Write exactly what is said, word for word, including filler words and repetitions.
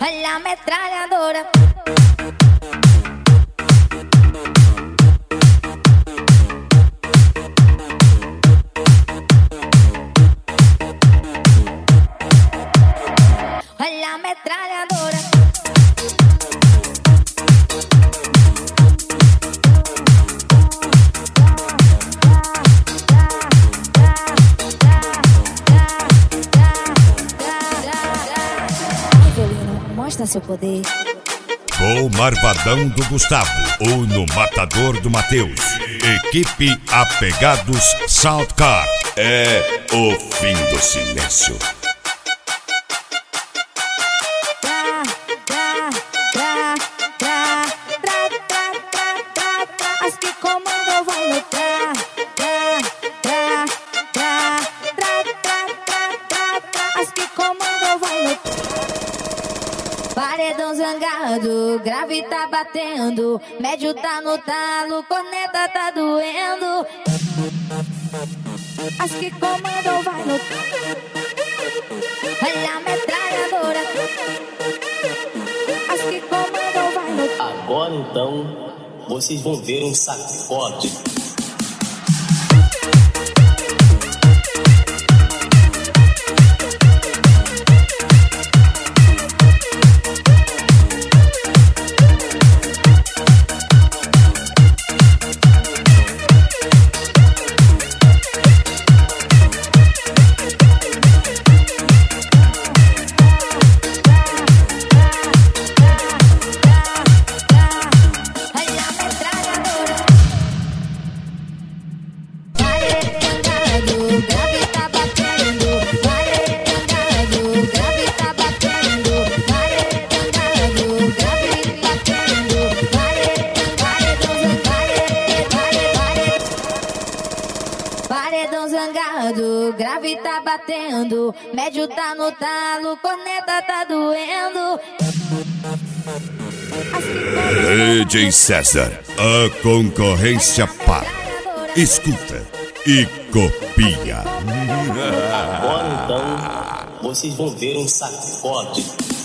Olha a metralhadora. Olha a metralhadora. Mostra seu poder. Com o Marvadão do Gustavo, ou no Matador do Matheus. Equipe Apegados Soundcar. É o fim do silêncio. As que comandam vai lutar. As que comandam vai lutar. Paredão zangado, grave tá batendo, médio tá no talo, corneta tá doendo. As que comandam vai lutar. Olha a metralhadora. As que comandam vai lutar. Agora então, vocês vão ver um sacode. Paredão zangado, grave tá batendo, médio tá no talo, corneta tá doendo. D J César, a concorrência para. Escuta e copia. Agora então, vocês vão ver um sacode.